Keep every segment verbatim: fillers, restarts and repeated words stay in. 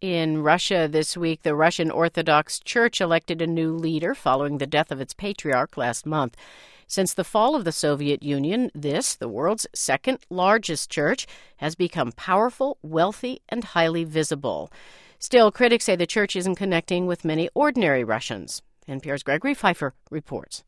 In Russia this week, the Russian Orthodox Church elected a new leader following the death of its patriarch last month. Since the fall of the Soviet Union, this, the world's second largest church, has become powerful, wealthy, and highly visible. Still, critics say the church isn't connecting with many ordinary Russians. N P R's Gregory Pfeiffer reports.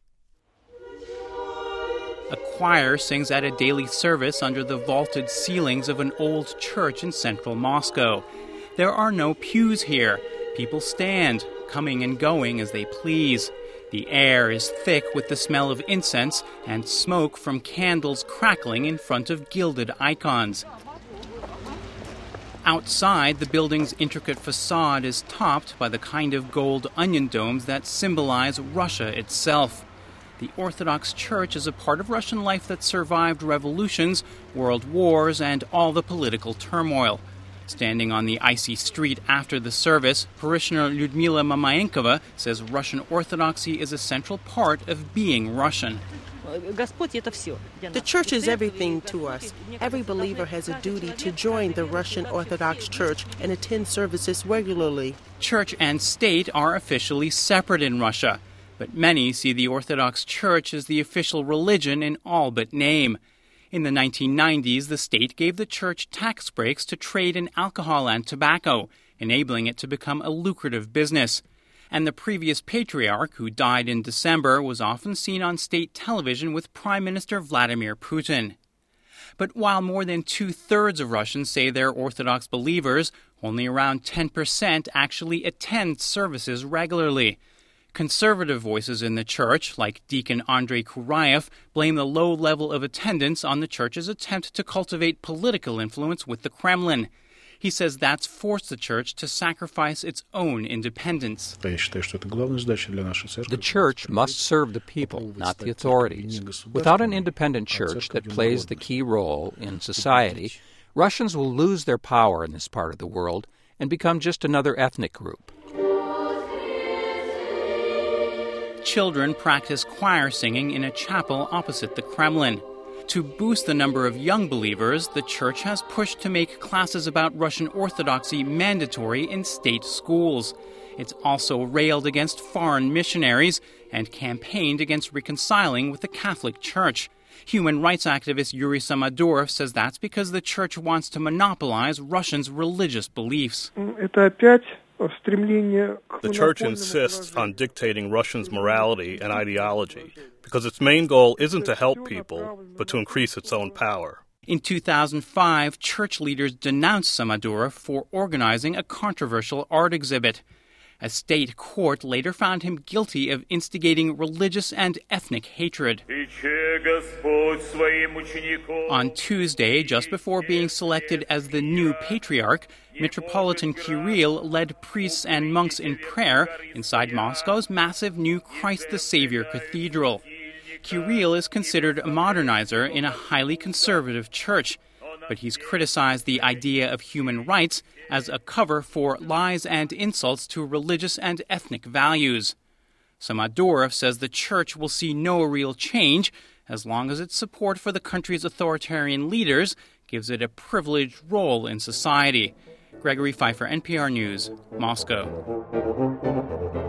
A choir sings at a daily service under the vaulted ceilings of an old church in central Moscow. There are no pews here. People stand, coming and going as they please. The air is thick with the smell of incense and smoke from candles crackling in front of gilded icons. Outside, the building's intricate facade is topped by the kind of gold onion domes that symbolize Russia itself. The Orthodox Church is a part of Russian life that survived revolutions, world wars, and all the political turmoil. Standing on the icy street after the service, parishioner Lyudmila Mamayenkova says Russian Orthodoxy is a central part of being Russian. The church is everything to us. Every believer has a duty to join the Russian Orthodox Church and attend services regularly. Church and state are officially separate in Russia, but many see the Orthodox Church as the official religion in all but name. In the nineteen nineties, the state gave the church tax breaks to trade in alcohol and tobacco, enabling it to become a lucrative business. And the previous patriarch, who died in December, was often seen on state television with Prime Minister Vladimir Putin. But while more than two-thirds of Russians say they're Orthodox believers, only around ten percent actually attend services regularly. Conservative voices in the church, like Deacon Andrei Kurayev, blame the low level of attendance on the church's attempt to cultivate political influence with the Kremlin. He says that's forced the church to sacrifice its own independence. The church must serve the people, not the authorities. Without an independent church that plays the key role in society, Russians will lose their power in this part of the world and become just another ethnic group. Children practice choir singing in a chapel opposite the Kremlin. To boost the number of young believers, the church has pushed to make classes about Russian Orthodoxy mandatory in state schools. It's also railed against foreign missionaries and campaigned against reconciling with the Catholic Church. Human rights activist Yuri Samadorov says that's because the church wants to monopolize Russians' religious beliefs. The church insists on dictating Russians' morality and ideology because its main goal isn't to help people, but to increase its own power. In two thousand five, church leaders denounced Samadorov for organizing a controversial art exhibit. A state court later found him guilty of instigating religious and ethnic hatred. On Tuesday, just before being selected as the new patriarch, Metropolitan Kirill led priests and monks in prayer inside Moscow's massive new Christ the Savior Cathedral. Kirill is considered a modernizer in a highly conservative church, but he's criticized the idea of human rights as a cover for lies and insults to religious and ethnic values. Samadorov says the church will see no real change as long as its support for the country's authoritarian leaders gives it a privileged role in society. Gregory Pfeiffer, N P R News, Moscow.